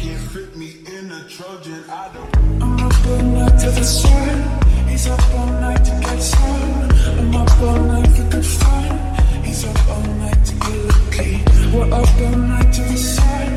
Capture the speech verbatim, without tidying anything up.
can't fit me in a Trojan. I don't. I'm up all night to the sun. He's up all night to get some. I'm up all night for good fun. He's up all night to get lucky. We're up all night to the sun.